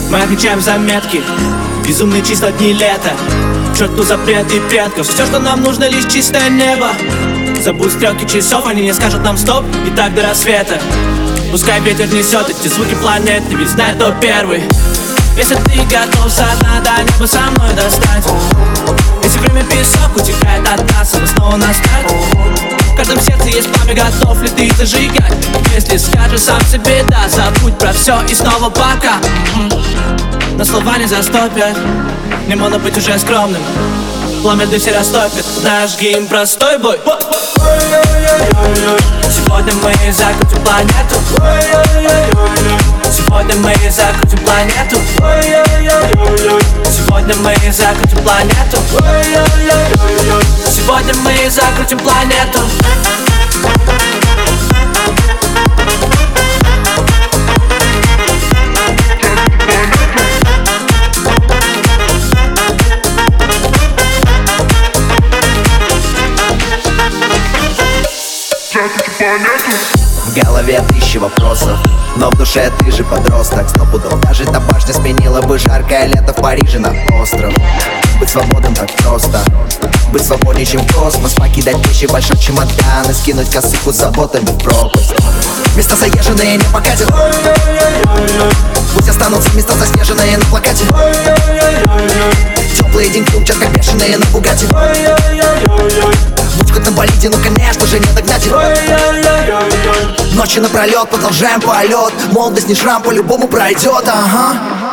Мы отмечаем заметки, безумные числа дни лета, к черту запреты предков. Все, что нам нужно, лишь чистое небо. Забудь стрелки часов, они не скажут нам стоп, и так до рассвета. Пускай ветер несет эти звуки планеты, ведь знает, кто первый. Если ты готов со дна до неба со мной достать, если время песок утекает от нас, а мы снова на старт. В каждом сердце есть пламя, готов ли ты зажигать? Если скажешь сам себе да, забудь про все и снова пока. Но слова не застопят, не можно быть уже скромным. Пламя духи растопит наш гимн, простой бой. Сегодня мы закрутим планету. Сегодня мы закрутим планету. Сегодня мы закрутим планету. Сегодня мы закрутим планету. В голове тысячи вопросов, но в душе ты же подросток. 100 пудов даже та башня сменила бы жаркое лето в Париже на остров. Быть свободным так просто, быть свободнее, чем космос. Покидать вещи, большой чемодан и скинуть косыху с заботами в пропасть. Места заезженные не покатят, пусть останутся места заснеженные на плакате. Теплые деньги умчат, как бешеные на Бугатти. Будь хоть на болиде, ну конечно же не догнать их. Ночи напролет, продолжаем полет. Молодость не шрам, по-любому пройдет, ага.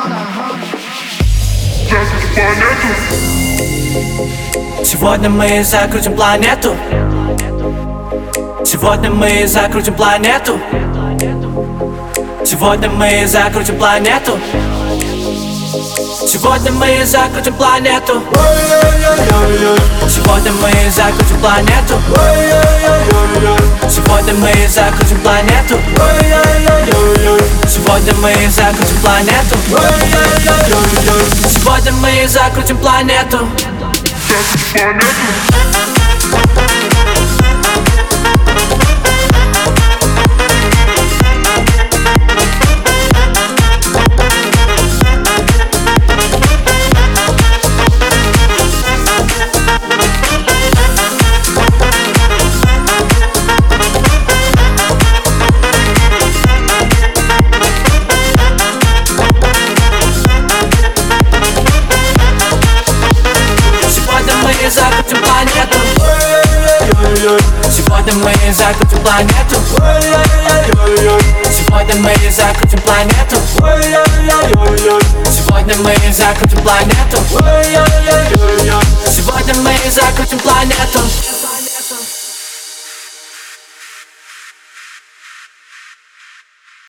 Сегодня мы закрутим планету. Сегодня мы закрутим планету. Сегодня мы закрутим планету. Сегодня мы закрутим планету. Сегодня мы закрутим планету. Сегодня мы закрутим планету. Сегодня мы закрутим планету. Сегодня мы закрутим планету. Закрутим планету. Сегодня мы закрутим планету. Сегодня мы закрутим планету. Сегодня мы закрутим планету. Сегодня мы закрутим планету.